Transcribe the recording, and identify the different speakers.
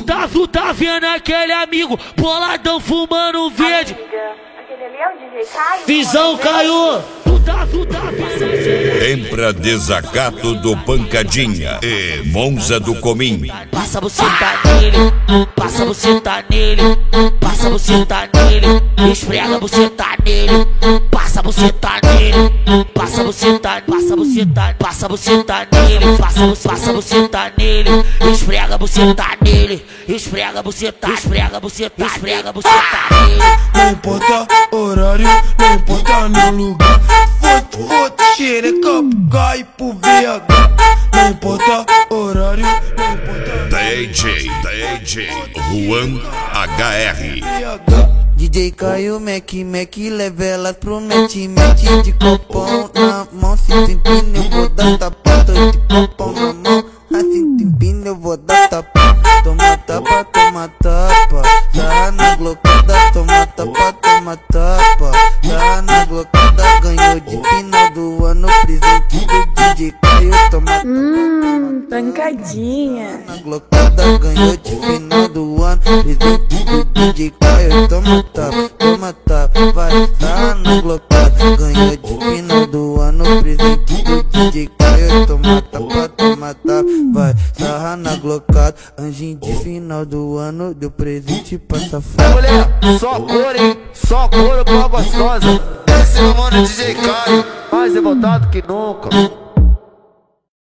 Speaker 1: Tu tá vendo aquele amigo boladão fumando verde?
Speaker 2: Aquele ali é o DJ Caio?
Speaker 1: Visão caiu. Tu tá vendo?
Speaker 3: Tempra desacato do Pancadinha e Monza do Comim.
Speaker 1: Passa você tá nele, passa você tá nele, passa você tá nele, esfrega você tá nele, passa você tá nele, passa você tá, passa você tá, passa você tá nele, passa você tá nele, esfrega você tá nele, esfrega você tá, esfrega você tá, esfrega você tá nele.
Speaker 4: Não importa horário, não importa nem lugar. Foda, xereca, cai pro VH. Não importa horário, não importa.
Speaker 3: DJ Juan HR.
Speaker 4: DJ Caio, Mac, leva elas pro mete de copão na mão. Se tu empina, eu vou dar tapa. Tô de copão na mão, assim tu empina, eu vou dar tapa. Toma tapa, toma tapa. Tá na glocada, toma tapa, toma tapa. Tá na glocada, ganhou de final do ano. Presente do DJ Caio, toma tapa.
Speaker 2: Pancadinha.
Speaker 4: Na glocada, ganhou de final do ano. Presente do DJ Caio, toma tapa, vai. Tá na glocada, ganhou de final do ano. Presente do DJ Caio, toma tapa, vai. Sarra na glocada, anjinho de final do ano. Deu presente pra safar.
Speaker 5: Mulher, só cor, hein? Só couro pra gostosa. Esse é o mano DJ Caio, mais revoltado que nunca.